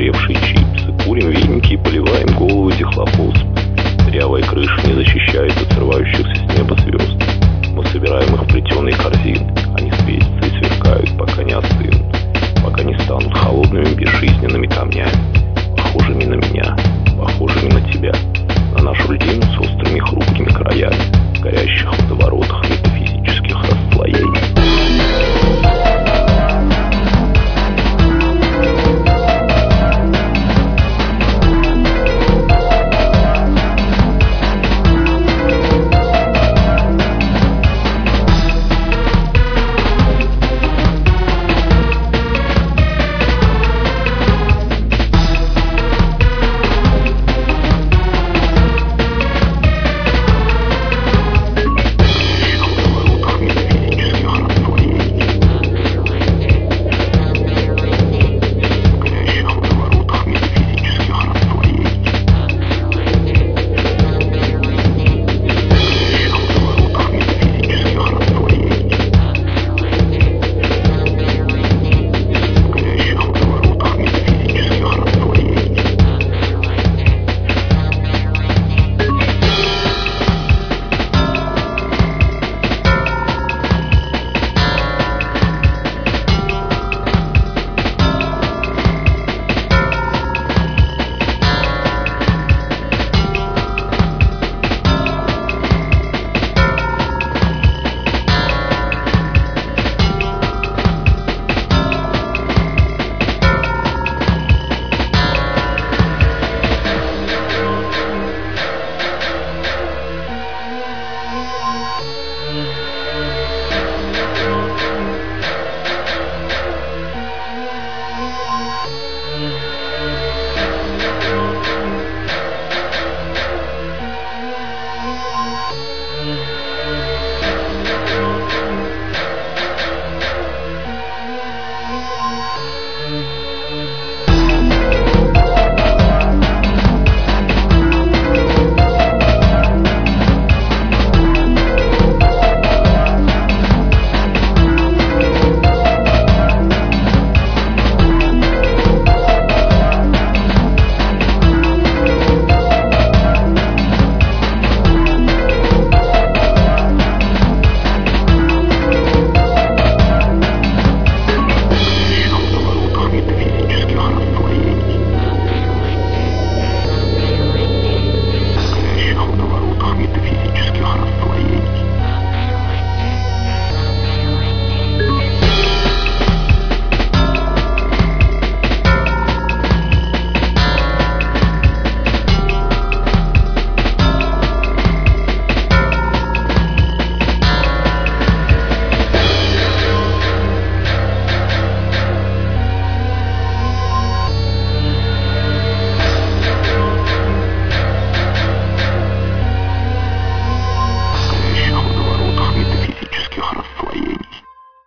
подгоревшие чипсы, курим веники и поливаем голову дихлофосом. Дырявая крыша не защищает от срывающихся с неба звезд. Мы собираем их в плетеные корзины. Они светятся и сверкают, пока не остынут, пока не станут холодными безжизненными камнями, похожими на меня, похожими на тебя, на нашу льдину с острыми хрупкими краями, горящих в водоворотах